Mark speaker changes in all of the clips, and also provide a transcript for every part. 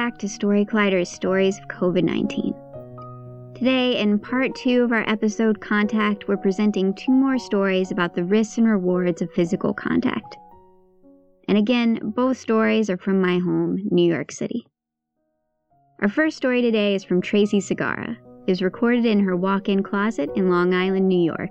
Speaker 1: back to Story Collider's Stories of COVID-19. Today, in part 2 of our episode Contact, we're presenting 2 more stories about the risks and rewards of physical contact. And again, both stories are from my home, New York City. Our first story today is from Tracy Segarra. It was recorded in her walk-in closet in Long Island, New York.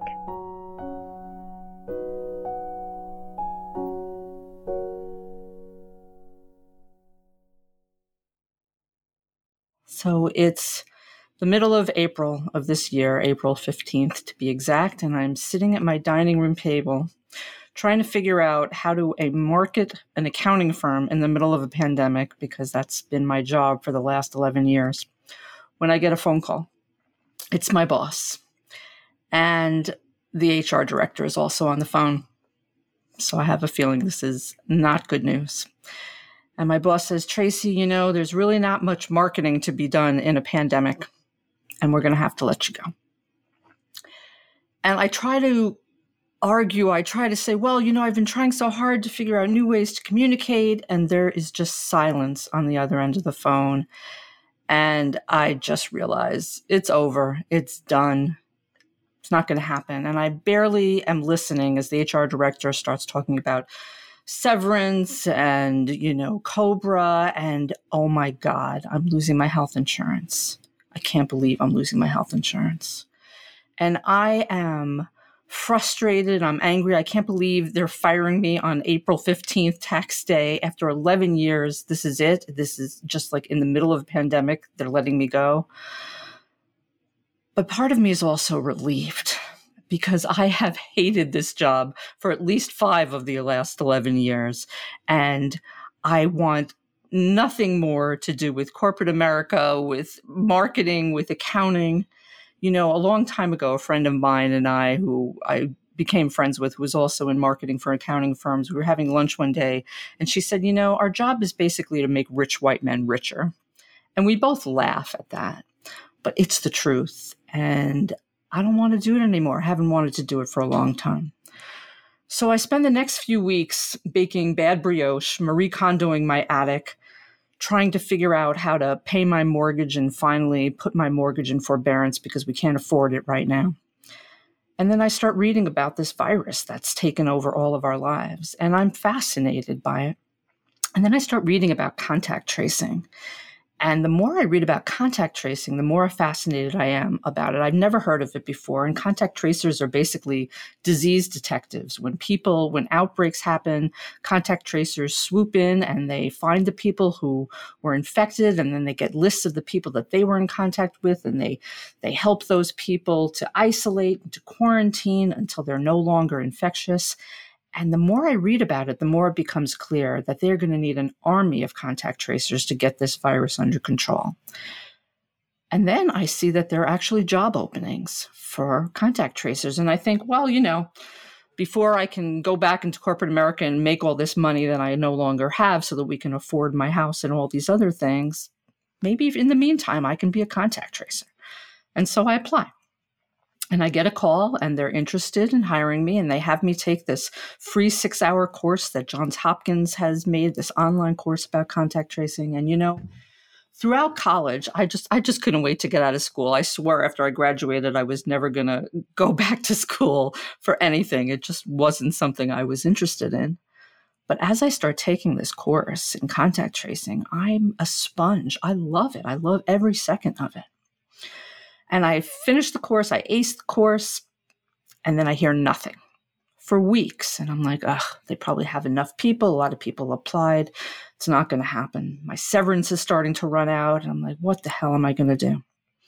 Speaker 2: So it's the middle of April of this year, April 15th to be exact, and I'm sitting at my dining room table trying to figure out how to market an accounting firm in the middle of a pandemic, because that's been my job for the last 11 years, when I get a phone call. It's my boss, and the HR director is also on the phone. So I have a feeling this is not good news. And my boss says, Tracy, there's really not much marketing to be done in a pandemic, and we're going to have to let you go. And I try to argue, I try to say, well, I've been trying so hard to figure out new ways to communicate, and there is just silence on the other end of the phone. And I just realize it's over. It's done. It's not going to happen. And I barely am listening as the HR director starts talking about severance and, COBRA, and oh my God, I'm losing my health insurance. I can't believe I'm losing my health insurance. And I am frustrated. I'm angry. I can't believe they're firing me on April 15th, tax day. After 11 years, this is it. This is just like in the middle of a pandemic. They're letting me go. But part of me is also relieved, because I have hated this job for at least 5 of the last 11 years. And I want nothing more to do with corporate America, with marketing, with accounting. A long time ago, a friend of mine and I, who I became friends with, who was also in marketing for accounting firms, we were having lunch one day, and she said, our job is basically to make rich white men richer. And we both laugh at that, but it's the truth. And I don't want to do it anymore. I haven't wanted to do it for a long time. So I spend the next few weeks baking bad brioche, Marie Kondoing my attic, trying to figure out how to pay my mortgage and finally put my mortgage in forbearance because we can't afford it right now. And then I start reading about this virus that's taken over all of our lives, and I'm fascinated by it. And then I start reading about contact tracing. And the more I read about contact tracing, the more fascinated I am about it. I've never heard of it before. And contact tracers are basically disease detectives. When outbreaks happen, contact tracers swoop in and they find the people who were infected, and then they get lists of the people that they were in contact with, and they help those people to isolate and to quarantine until they're no longer infectious. And the more I read about it, the more it becomes clear that they're going to need an army of contact tracers to get this virus under control. And then I see that there are actually job openings for contact tracers. And I think, well, before I can go back into corporate America and make all this money that I no longer have so that we can afford my house and all these other things, maybe in the meantime, I can be a contact tracer. And so I apply. And I get a call, and they're interested in hiring me, and they have me take this free 6-hour course that Johns Hopkins has made, this online course about contact tracing. And, throughout college, I just couldn't wait to get out of school. I swore after I graduated, I was never going to go back to school for anything. It just wasn't something I was interested in. But as I start taking this course in contact tracing, I'm a sponge. I love it. I love every second of it. And I finished the course, I aced the course, and then I hear nothing for weeks. And I'm like, they probably have enough people. A lot of people applied. It's not going to happen. My severance is starting to run out. And I'm like, what the hell am I going to do?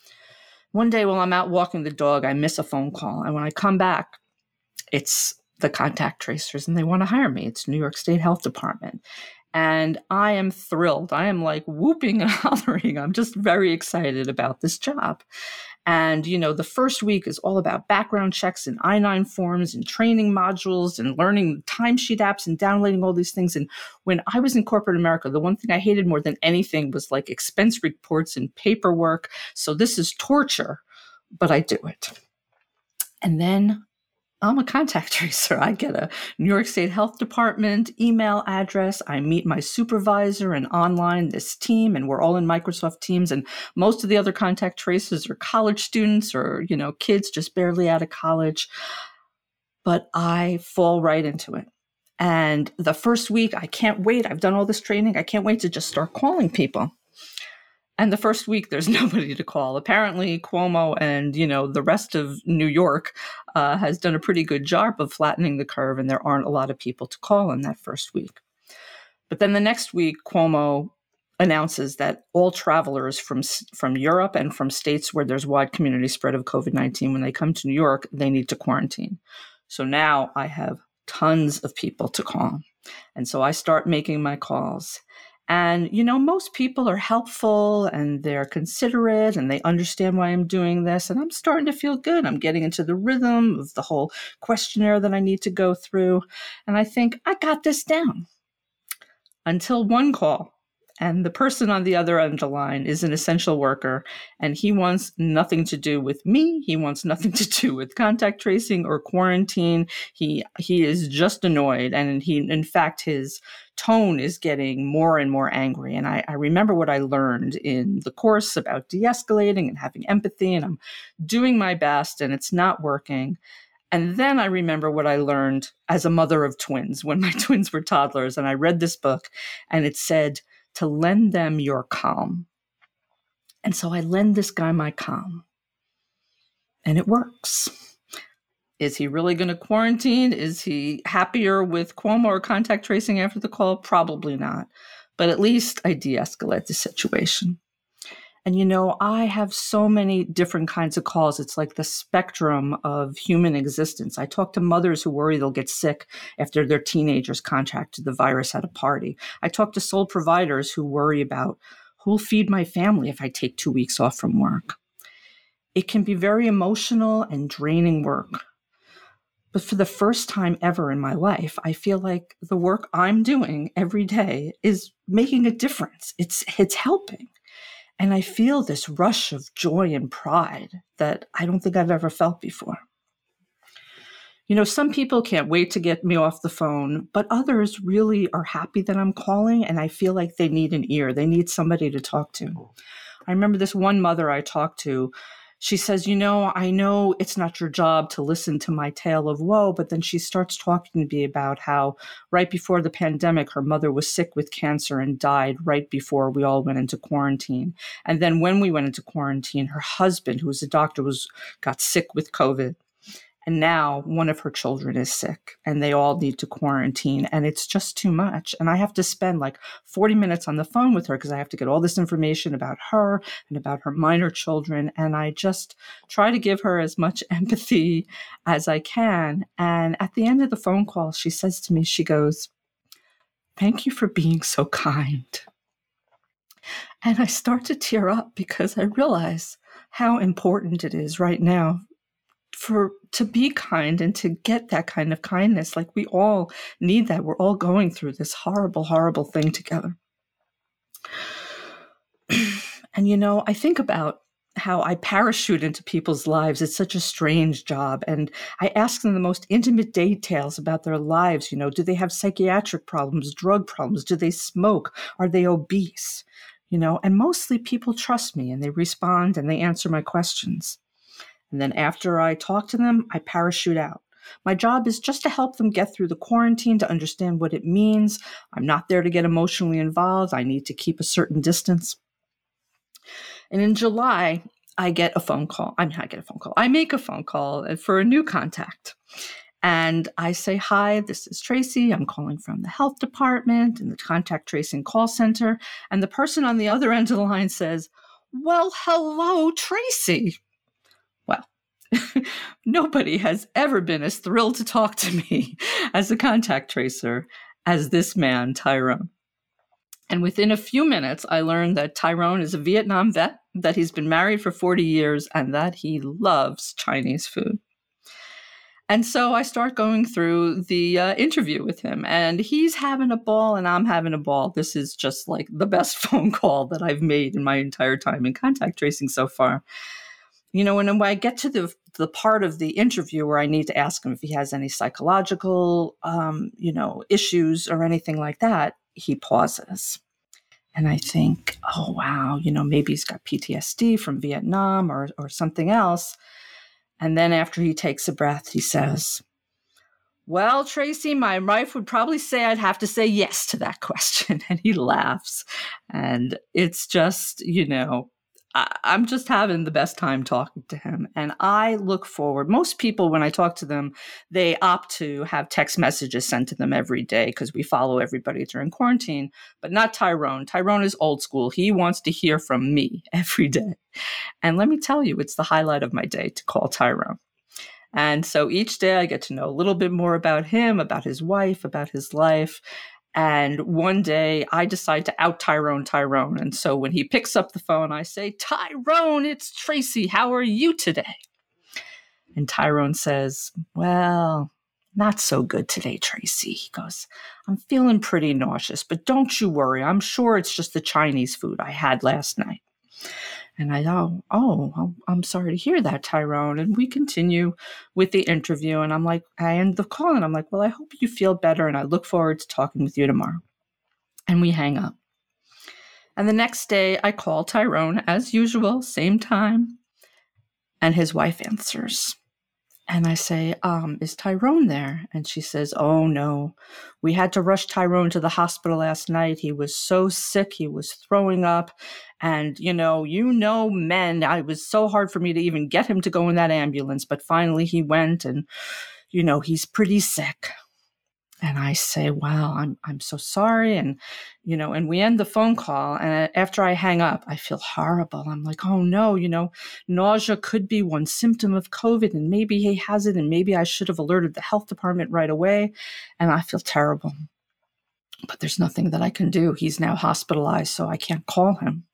Speaker 2: One day while I'm out walking the dog, I miss a phone call. And when I come back, it's the contact tracers, and they want to hire me. It's New York State Health Department. And I am thrilled. I am like whooping and hollering. I'm just very excited about this job. And, the first week is all about background checks and I-9 forms and training modules and learning timesheet apps and downloading all these things. And when I was in corporate America, the one thing I hated more than anything was like expense reports and paperwork. So this is torture, but I do it. And then I'm a contact tracer. I get a New York State Health Department email address. I meet my supervisor and online this team, and we're all in Microsoft Teams. And most of the other contact tracers are college students or, kids just barely out of college. But I fall right into it. And the first week, I can't wait. I've done all this training. I can't wait to just start calling people. And the first week, there's nobody to call. Apparently, Cuomo and, the rest of New York has done a pretty good job of flattening the curve, and there aren't a lot of people to call in that first week. But then the next week, Cuomo announces that all travelers from Europe and from states where there's wide community spread of COVID-19, when they come to New York, they need to quarantine. So now I have tons of people to call. And so I start making my calls. And, most people are helpful and they're considerate and they understand why I'm doing this. And I'm starting to feel good. I'm getting into the rhythm of the whole questionnaire that I need to go through. And I think I got this down until one call. And the person on the other end of the line is an essential worker, and he wants nothing to do with me. He wants nothing to do with contact tracing or quarantine. He is just annoyed, and in fact, his tone is getting more and more angry. And I remember what I learned in the course about de-escalating and having empathy, and I'm doing my best, and it's not working. And then I remember what I learned as a mother of twins when my twins were toddlers, and I read this book, and it said, to lend them your calm. And so I lend this guy my calm. And it works. Is he really going to quarantine? Is he happier with Cuomo or contact tracing after the call? Probably not. But at least I de-escalate the situation. And I have so many different kinds of calls. It's like the spectrum of human existence. I talk to mothers who worry they'll get sick after their teenagers contracted the virus at a party. I talk to sole providers who worry about who'll feed my family if I take 2 weeks off from work. It can be very emotional and draining work. But for the first time ever in my life, I feel like the work I'm doing every day is making a difference. It's helping. And I feel this rush of joy and pride that I don't think I've ever felt before. Some people can't wait to get me off the phone, but others really are happy that I'm calling, and I feel like they need an ear. They need somebody to talk to. I remember this one mother I talked to. She says, I know it's not your job to listen to my tale of woe, but then she starts talking to me about how right before the pandemic, her mother was sick with cancer and died right before we all went into quarantine. And then when we went into quarantine, her husband, who was a doctor, got sick with COVID. And now one of her children is sick and they all need to quarantine, and it's just too much. And I have to spend like 40 minutes on the phone with her because I have to get all this information about her and about her minor children. And I just try to give her as much empathy as I can. And at the end of the phone call, she says to me, she goes, "Thank you for being so kind." And I start to tear up because I realize how important it is right now to be kind and to get that kind of kindness. Like, we all need that. We're all going through this horrible, horrible thing together. And, I think about how I parachute into people's lives. It's such a strange job. And I ask them the most intimate details about their lives. Do they have psychiatric problems, drug problems? Do they smoke? Are they obese? And mostly people trust me and they respond and they answer my questions. And then after I talk to them, I parachute out. My job is just to help them get through the quarantine, to understand what it means. I'm not there to get emotionally involved. I need to keep a certain distance. And in July, I make a phone call for a new contact. And I say, "Hi, this is Tracy. I'm calling from the health department in the contact tracing call center." And the person on the other end of the line says, "Well, hello, Tracy." Well, nobody has ever been as thrilled to talk to me as a contact tracer as this man, Tyrone. And within a few minutes, I learned that Tyrone is a Vietnam vet, that he's been married for 40 years, and that he loves Chinese food. And so I start going through the interview with him, and he's having a ball and I'm having a ball. This is just like the best phone call that I've made in my entire time in contact tracing so far. And when I get to the part of the interview where I need to ask him if he has any psychological, issues or anything like that, he pauses. And I think, oh, wow, maybe he's got PTSD from Vietnam or something else. And then after he takes a breath, he says, well, Tracy, my wife would probably say I'd have to say yes to that question. And he laughs. And it's just, I'm just having the best time talking to him. And I look forward. Most people, when I talk to them, they opt to have text messages sent to them every day because we follow everybody during quarantine, but not Tyrone. Tyrone is old school. He wants to hear from me every day. And let me tell you, it's the highlight of my day to call Tyrone. And so each day I get to know a little bit more about him, about his wife, about his life. And one day I decide to out Tyrone. And so when he picks up the phone, I say, Tyrone, it's Tracy. How are you today? And Tyrone says, well, not so good today, Tracy. He goes, I'm feeling pretty nauseous, but don't you worry. I'm sure it's just the Chinese food I had last night. And I thought, I'm sorry to hear that, Tyrone. And we continue with the interview. And I'm like, I end the call and I'm like, well, I hope you feel better. And I look forward to talking with you tomorrow. And we hang up. And the next day I call Tyrone as usual, same time. And his wife answers. And I say, is Tyrone there? And she says, oh, no. We had to rush Tyrone to the hospital last night. He was so sick. He was throwing up. And, men, it was so hard for me to even get him to go in that ambulance. But finally he went and, he's pretty sick. And I say, wow, I'm so sorry. And, and we end the phone call. And after I hang up, I feel horrible. I'm like, oh no, nausea could be one symptom of COVID and maybe he has it. And maybe I should have alerted the health department right away. And I feel terrible, but there's nothing that I can do. He's now hospitalized, so I can't call him.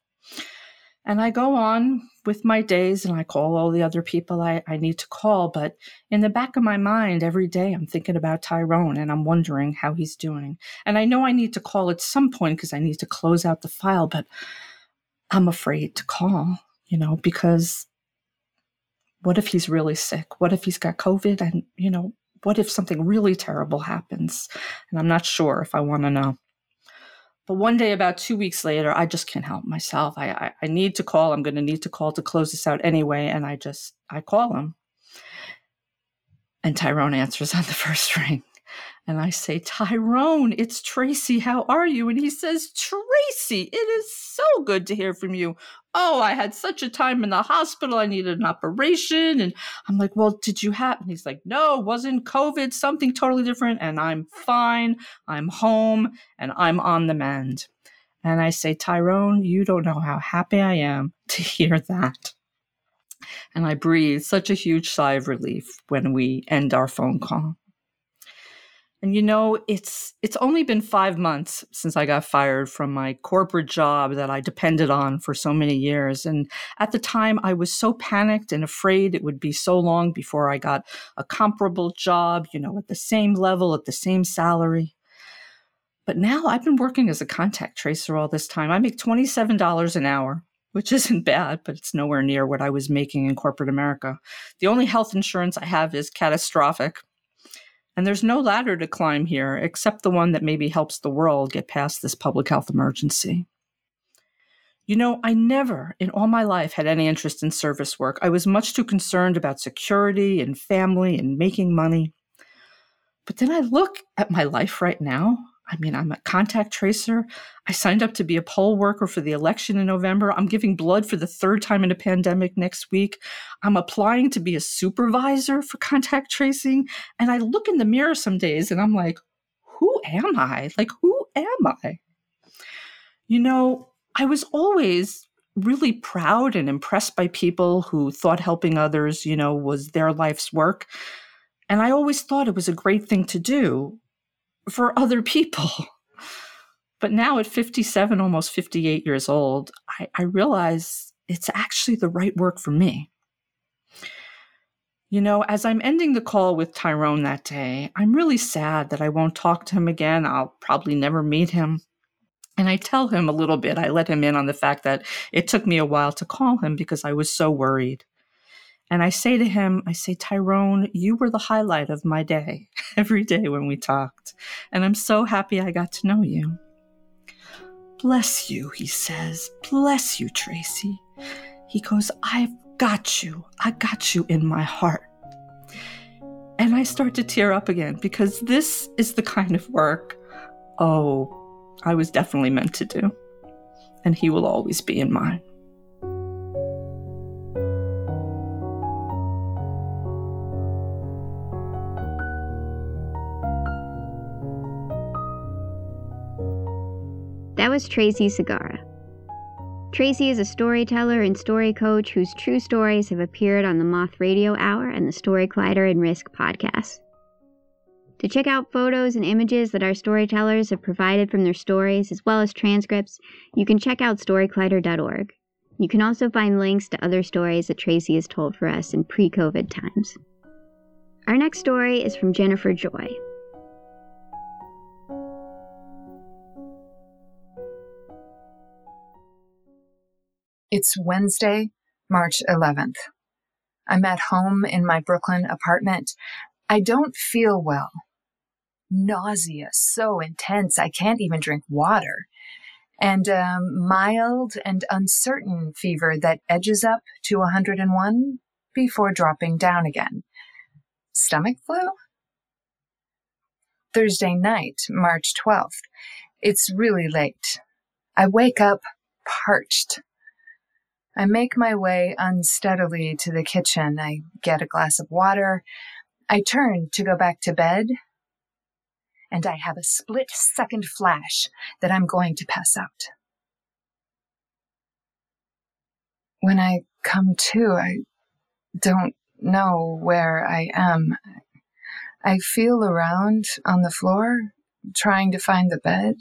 Speaker 2: And I go on with my days and I call all the other people I need to call. But in the back of my mind, every day I'm thinking about Tyrone and I'm wondering how he's doing. And I know I need to call at some point because I need to close out the file, but I'm afraid to call, because what if he's really sick? What if he's got COVID? And, what if something really terrible happens? And I'm not sure if I want to know. But one day, about 2 weeks later, I just can't help myself. I need to call. I'm going to need to call to close this out anyway. And I call him. And Tyrone answers on the first ring. And I say, Tyrone, it's Tracy. How are you? And he says, Tracy, it is so good to hear from you. Oh, I had such a time in the hospital. I needed an operation. And I'm like, well, did you have? And he's like, no, it wasn't COVID, something totally different. And I'm fine. I'm home and I'm on the mend. And I say, Tyrone, you don't know how happy I am to hear that. And I breathe such a huge sigh of relief when we end our phone call. And it's only been 5 months since I got fired from my corporate job that I depended on for so many years. And at the time, I was so panicked and afraid it would be so long before I got a comparable job, at the same level, at the same salary. But now I've been working as a contact tracer all this time. I make $27 an hour, which isn't bad, but it's nowhere near what I was making in corporate America. The only health insurance I have is catastrophic. And there's no ladder to climb here except the one that maybe helps the world get past this public health emergency. I never in all my life had any interest in service work. I was much too concerned about security and family and making money. But then I look at my life right now. I'm a contact tracer. I signed up to be a poll worker for the election in November. I'm giving blood for the 3rd time in a pandemic next week. I'm applying to be a supervisor for contact tracing. And I look in the mirror some days and I'm like, who am I? Who am I? I was always really proud and impressed by people who thought helping others, was their life's work. And I always thought it was a great thing to do for other people. But now at 57, almost 58 years old, I realize it's actually the right work for me. As I'm ending the call with Tyrone that day, I'm really sad that I won't talk to him again. I'll probably never meet him. And I tell him a little bit. I let him in on the fact that it took me a while to call him because I was so worried. And I say to him, Tyrone, you were the highlight of my day every day when we talked. And I'm so happy I got to know you. Bless you, he says. Bless you, Tracy. He goes, I've got you. I got you in my heart. And I start to tear up again because this is the kind of work, I was definitely meant to do. And he will always be in mine.
Speaker 1: That was Tracy Segarra. Tracy is a storyteller and story coach whose true stories have appeared on the Moth Radio Hour and the Story Collider and Risk podcasts. To check out photos and images that our storytellers have provided from their stories, as well as transcripts, you can check out storycollider.org. You can also find links to other stories that Tracy has told for us in pre-COVID times. Our next story is from Jennifer Joy.
Speaker 3: It's Wednesday, March 11th. I'm at home in my Brooklyn apartment. I don't feel well. Nausea so intense I can't even drink water. And a mild and uncertain fever that edges up to 101 before dropping down again. Stomach flu? Thursday night, March 12th. It's really late. I wake up parched. I make my way unsteadily to the kitchen. I get a glass of water. I turn to go back to bed, and I have a split-second flash that I'm going to pass out. When I come to, I don't know where I am. I feel around on the floor, trying to find the bed.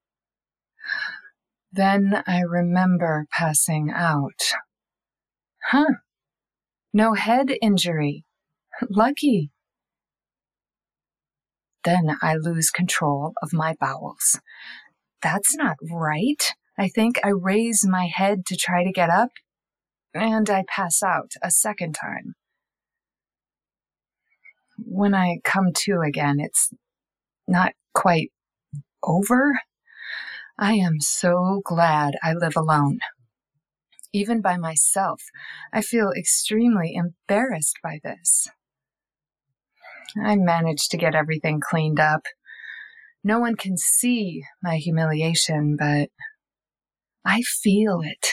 Speaker 3: Then I remember passing out. No head injury. Lucky. Then I lose control of my bowels. That's not right. I think I raise my head to try to get up, and I pass out a second time. When I come to again, it's not quite over. I am so glad I live alone. Even by myself, I feel extremely embarrassed by this. I managed to get everything cleaned up. No one can see my humiliation, but I feel it.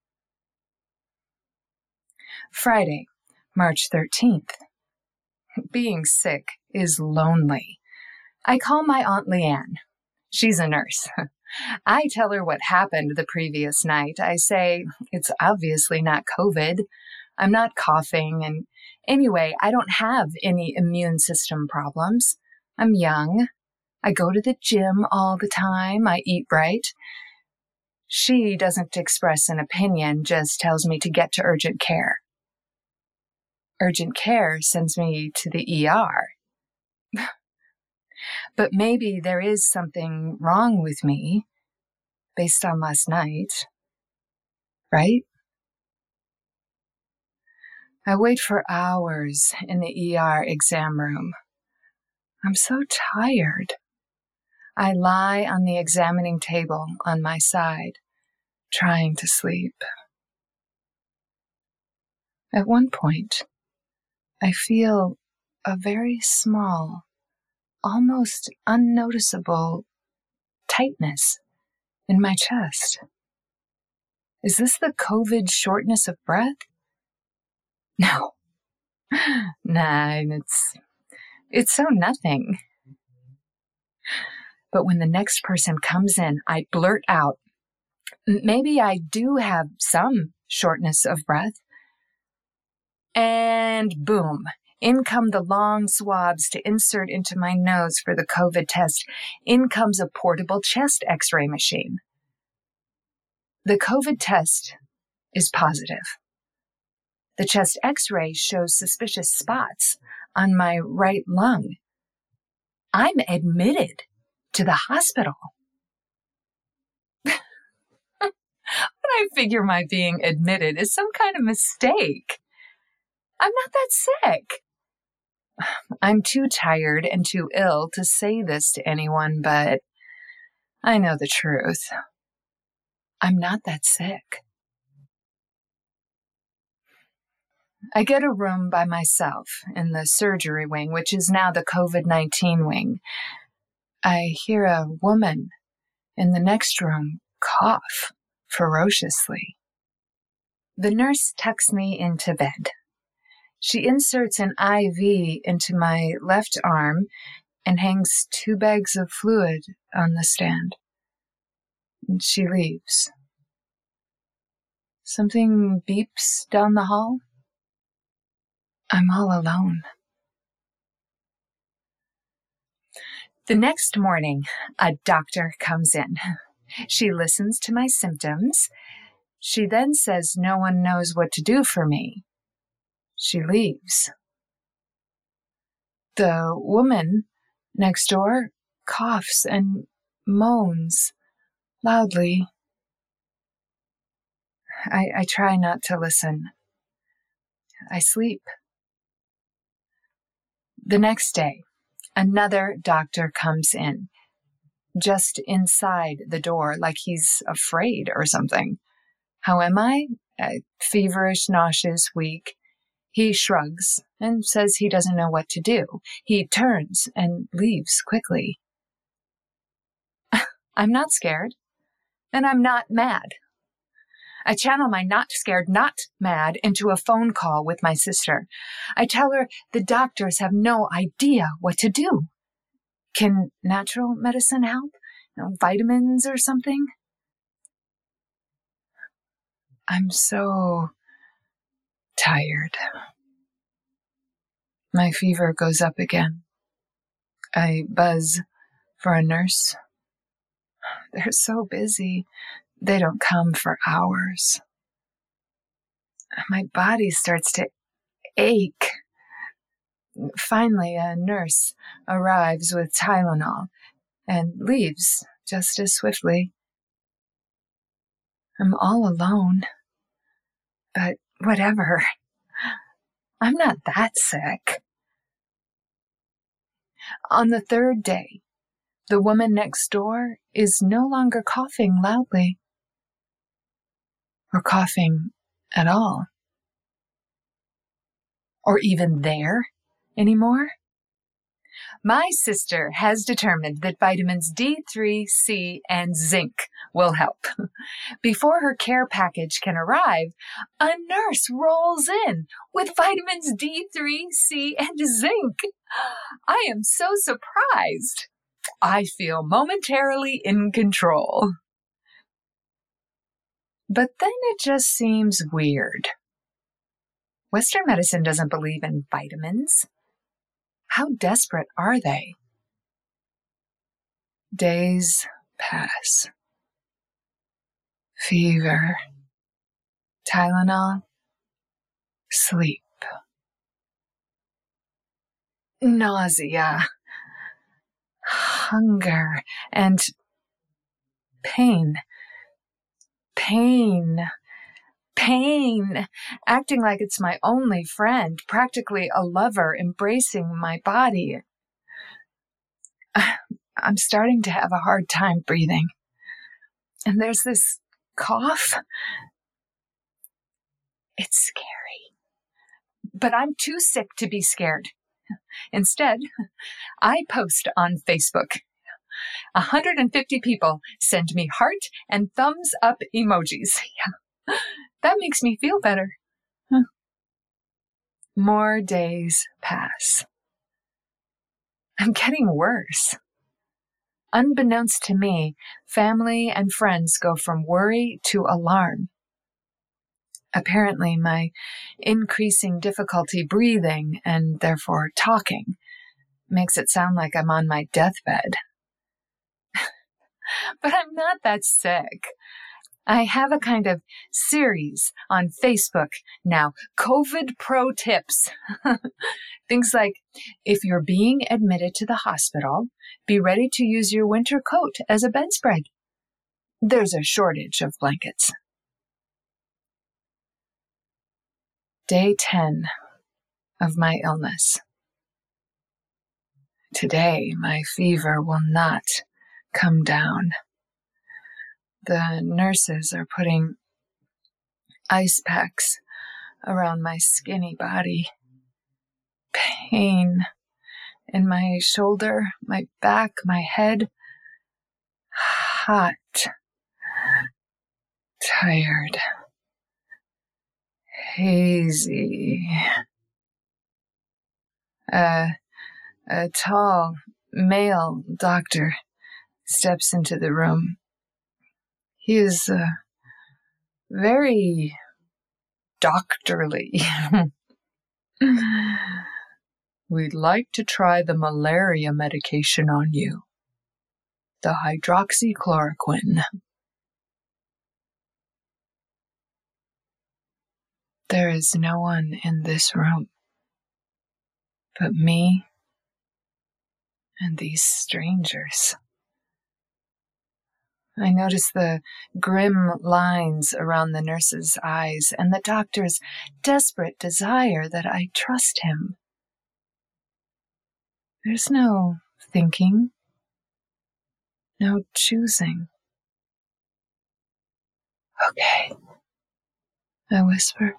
Speaker 3: Friday, March 13th. Being sick is lonely. I call my Aunt Leanne. She's a nurse. I tell her what happened the previous night. I say, it's obviously not COVID. I'm not coughing, and anyway, I don't have any immune system problems. I'm young. I go to the gym all the time. I eat right. She doesn't express an opinion, just tells me to get to urgent care. Urgent care sends me to the ER. But maybe there is something wrong with me, based on last night, right? I wait for hours in the ER exam room. I'm so tired. I lie on the examining table on my side, trying to sleep. At one point, I feel a very small, almost unnoticeable tightness in my chest. Is this the COVID shortness of breath? No. Nah, it's so nothing. But when the next person comes in, I blurt out, maybe I do have some shortness of breath. And boom, in come the long swabs to insert into my nose for the COVID test. In comes a portable chest x-ray machine. The COVID test is positive. The chest x-ray shows suspicious spots on my right lung. I'm admitted to the hospital. I figure my being admitted is some kind of mistake. I'm not that sick. I'm too tired and too ill to say this to anyone, but I know the truth. I'm not that sick. I get a room by myself in the surgery wing, which is now the COVID-19 wing. I hear a woman in the next room cough ferociously. The nurse tucks me into bed. She inserts an IV into my left arm and hangs 2 bags of fluid on the stand. She leaves. Something beeps down the hall. I'm all alone. The next morning, a doctor comes in. She listens to my symptoms. She then says no one knows what to do for me. She leaves. The woman next door coughs and moans loudly. I try not to listen. I sleep. The next day, another doctor comes in, just inside the door, like he's afraid or something. How am I? Feverish, nauseous, weak. He shrugs and says he doesn't know what to do. He turns and leaves quickly. I'm not scared, and I'm not mad. I channel my not scared, not mad into a phone call with my sister. I tell her the doctors have no idea what to do. Can natural medicine help? Vitamins or something? I'm so tired. My fever goes up again. I buzz for a nurse. They're so busy. They don't come for hours. My body starts to ache. Finally, a nurse arrives with Tylenol and leaves just as swiftly. I'm all alone. But whatever. I'm not that sick. On the 3rd day, the woman next door is no longer coughing loudly. Or coughing at all. Or even there anymore. My sister has determined that vitamins D3, C, and zinc will help. Before her care package can arrive, a nurse rolls in with vitamins D3, C, and zinc. I am so surprised. I feel momentarily in control. But then it just seems weird. Western medicine doesn't believe in vitamins. How desperate are they? Days pass. Fever, Tylenol, sleep. Nausea, hunger, and pain. Pain, acting like it's my only friend, practically a lover embracing my body. I'm starting to have a hard time breathing. And there's this cough. It's scary. But I'm too sick to be scared. Instead, I post on Facebook. 150 people send me heart and thumbs up emojis. That makes me feel better. More days pass. I'm getting worse. Unbeknownst to me, family and friends go from worry to alarm. Apparently, my increasing difficulty breathing and therefore talking makes it sound like I'm on my deathbed. But I'm not that sick. I have a kind of series on Facebook now, COVID Pro Tips. Things like, if you're being admitted to the hospital, be ready to use your winter coat as a bedspread. There's a shortage of blankets. Day 10. of my illness. Today, my fever will not come down. The nurses are putting ice packs around my skinny body. Pain in my shoulder, my back, my head. Hot. Tired. Hazy. A tall male doctor steps into the room. He is very doctorly. We'd like to try the malaria medication on you. The hydroxychloroquine. There is no one in this room but me and these strangers. I notice the grim lines around the nurse's eyes and the doctor's desperate desire that I trust him. There's no thinking, no choosing. Okay, I whisper.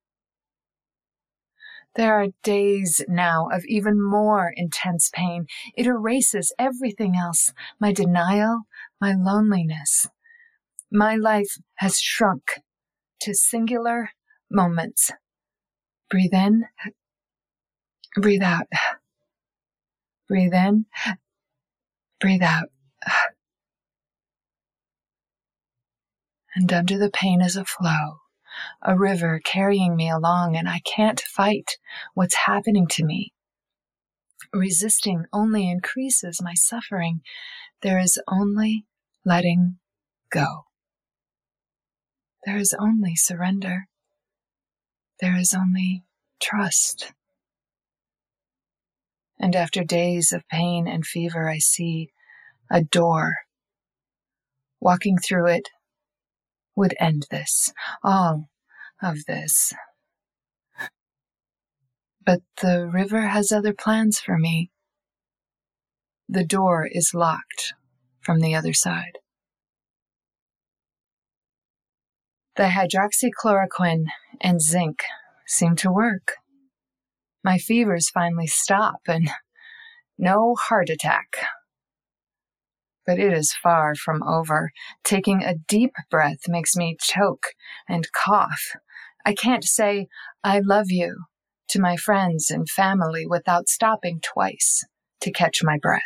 Speaker 3: There are days now of even more intense pain. It erases everything else, my denial, my loneliness. My life has shrunk to singular moments. Breathe in, breathe out. Breathe in, breathe out. And under the pain is a flow, a river carrying me along, and I can't fight what's happening to me. Resisting only increases my suffering. There is only letting go. There is only surrender. There is only trust. And after days of pain and fever, I see a door. Walking through it would end this, all of this. But the river has other plans for me. The door is locked from the other side. The hydroxychloroquine and zinc seem to work. My fevers finally stop and no heart attack. But it is far from over. Taking a deep breath makes me choke and cough. I can't say, I love you, to my friends and family without stopping twice to catch my breath.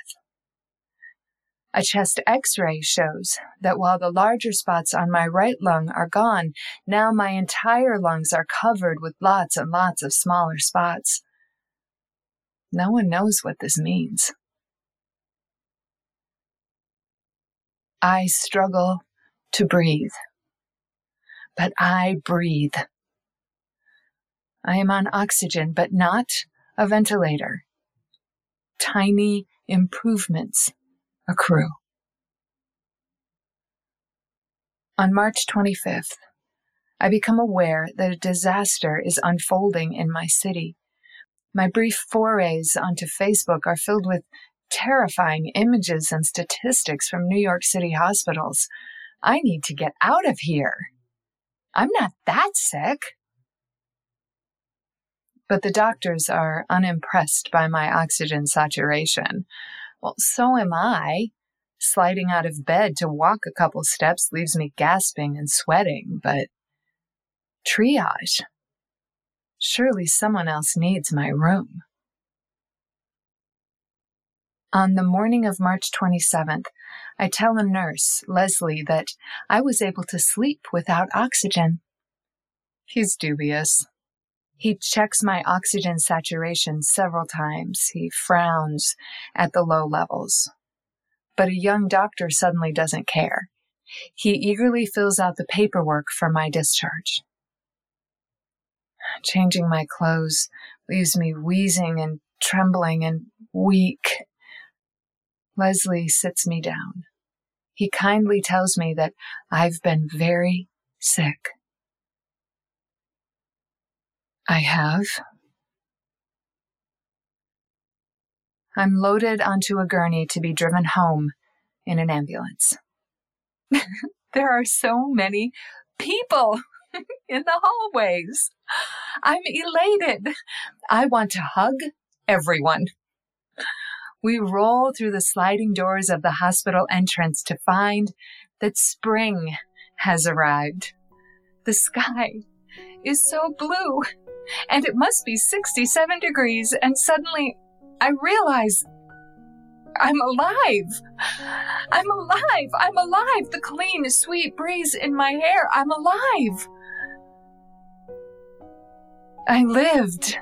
Speaker 3: A chest x-ray shows that while the larger spots on my right lung are gone, now my entire lungs are covered with lots and lots of smaller spots. No one knows what this means. I struggle to breathe, but I breathe. I am on oxygen, but not a ventilator. Tiny improvements accrue. On March 25th, I become aware that a disaster is unfolding in my city. My brief forays onto Facebook are filled with terrifying images and statistics from New York City hospitals. I need to get out of here. I'm not that sick. But the doctors are unimpressed by my oxygen saturation. Well, so am I. Sliding out of bed to walk a couple steps leaves me gasping and sweating, but triage. Surely someone else needs my room. On the morning of March 27th, I tell a nurse, Leslie, that I was able to sleep without oxygen. He's dubious. He checks my oxygen saturation several times. He frowns at the low levels. But a young doctor suddenly doesn't care. He eagerly fills out the paperwork for my discharge. Changing my clothes leaves me wheezing and trembling and weak. Leslie sits me down. He kindly tells me that I've been very sick. I have, I'm loaded onto a gurney to be driven home in an ambulance. There are so many people in the hallways. I'm elated. I want to hug everyone. We roll through the sliding doors of the hospital entrance to find that spring has arrived. The sky is so blue, and it must be 67 degrees, and suddenly I realize I'm alive. I'm alive. I'm alive. The clean, sweet breeze in my hair. I'm alive. I lived.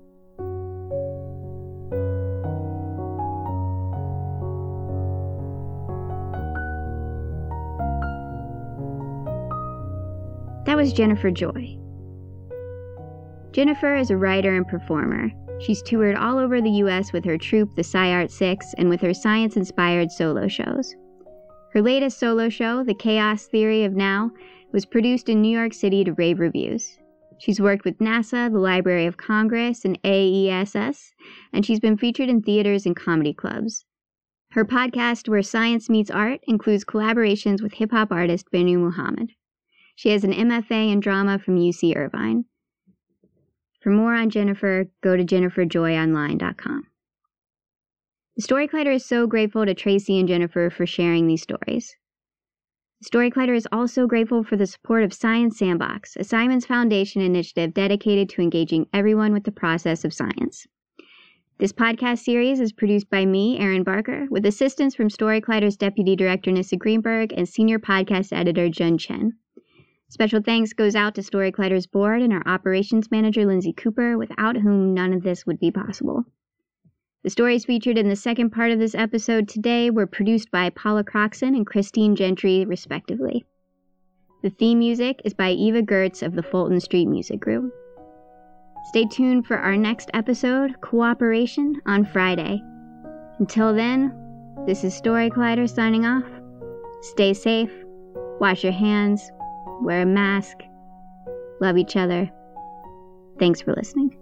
Speaker 1: That was Jennifer Joy. Jennifer is a writer and performer. She's toured all over the U.S. with her troupe, the SciArt Six, and with her science-inspired solo shows. Her latest solo show, The Chaos Theory of Now, was produced in New York City to rave reviews. She's worked with NASA, the Library of Congress, and AESS, and she's been featured in theaters and comedy clubs. Her podcast, Where Science Meets Art, includes collaborations with hip-hop artist Benu Muhammad. She has an MFA in drama from UC Irvine. For more on Jennifer, go to jenniferjoyonline.com. The Story Collider is so grateful to Tracy and Jennifer for sharing these stories. The Story Collider is also grateful for the support of Science Sandbox, a Simons Foundation initiative dedicated to engaging everyone with the process of science. This podcast series is produced by me, Erin Barker, with assistance from Story Collider's Deputy Director Nissa Greenberg and Senior Podcast Editor Jun Chen. Special thanks goes out to Story Collider's board and our operations manager, Lindsay Cooper, without whom none of this would be possible. The stories featured in the second part of this episode today were produced by Paula Croxon and Christine Gentry, respectively. The theme music is by Eva Gertz of the Fulton Street Music Group. Stay tuned for our next episode, Cooperation, on Friday. Until then, this is Story Collider signing off. Stay safe, wash your hands, wear a mask, love each other. Thanks for listening.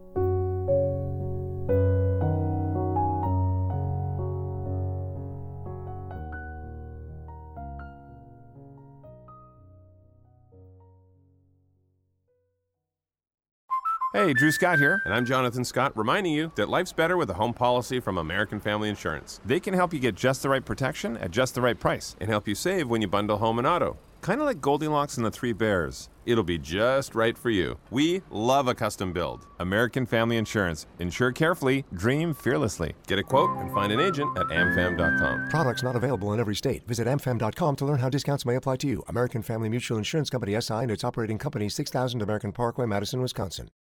Speaker 4: Hey, Drew Scott here, and I'm Jonathan Scott, reminding you that life's better with a home policy from American Family Insurance. They can help you get just the right protection at just the right price and help you save when you bundle home and auto. Kind of like Goldilocks and the Three Bears. It'll be just right for you. We love a custom build. American Family Insurance. Insure carefully, dream fearlessly. Get a quote and find an agent at amfam.com.
Speaker 5: Products not available in every state. Visit amfam.com to learn how discounts may apply to you. American Family Mutual Insurance Company, SI, and its operating company, 6000 American Parkway, Madison, Wisconsin.